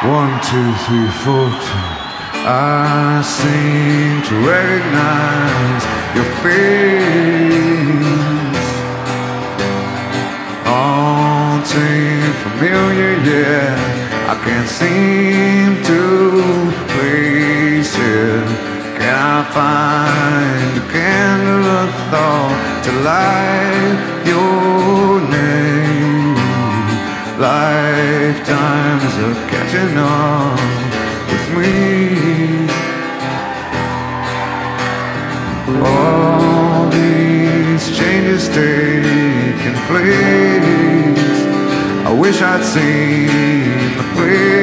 1, 2, 3, 4. I seem to recognize your face. Haunting, familiar, yeah. I can't seem to place it. Can I find a candle of thought to light your name? Lifetimes of catching on with me. All these changes taking place, I wish I'd seen the place